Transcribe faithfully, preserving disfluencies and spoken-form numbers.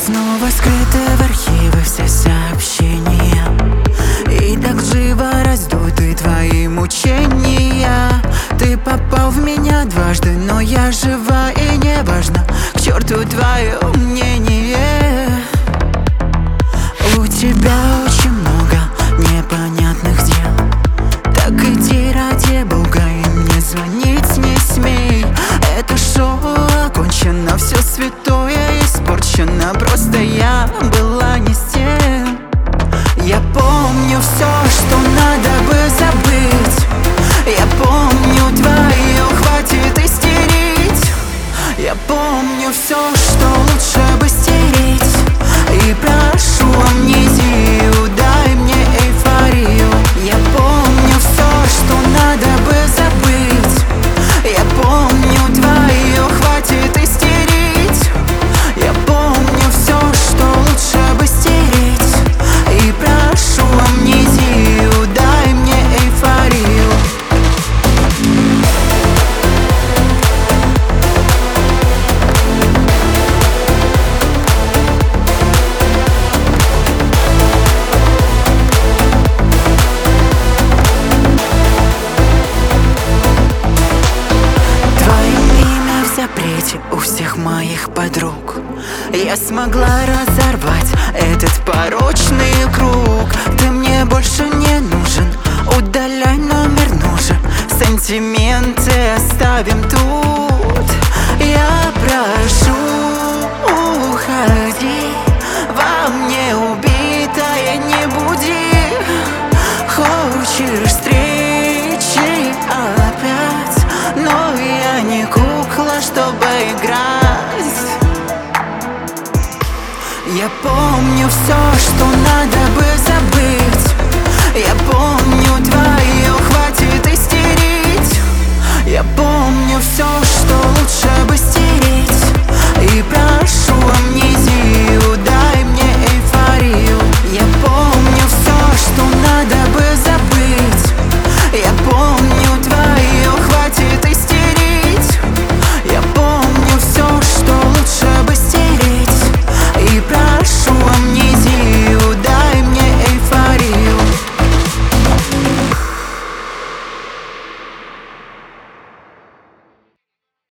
Снова скрыты в архивы все сообщения, и так живо раздуты твои мучения. Ты попал в меня дважды, но я жива и не важно, к черту твое мнение. У тебя очень много непонятных дел, так иди ради бога и мне звонить не смей. Это шоу окончено, все святое испорчено, просто я была не с тем. Я помню все, что надо бы забыть, я помню твое, хватит истерить. Я помню все, что лучше бы стереть, и прошу амнезию, дай мне эйфорию. Я помню все, что надо бы забыть, я помню твое, хватит истерить. Я помню все, что лучше бы стереть, и прошу амнезию, дай мне эйфорию. У всех моих подруг я смогла разорвать этот порочный круг. Ты мне больше не нужен, удаляй номер нужен, сантименты оставим тут. Я прошу, уходи, во мне убитая не буди. Хочешь встречи опять, но я не кукла, чтобы играть. Я помню все, что надо бы забыть, я помню твое, хватит истерить. Я помню все, что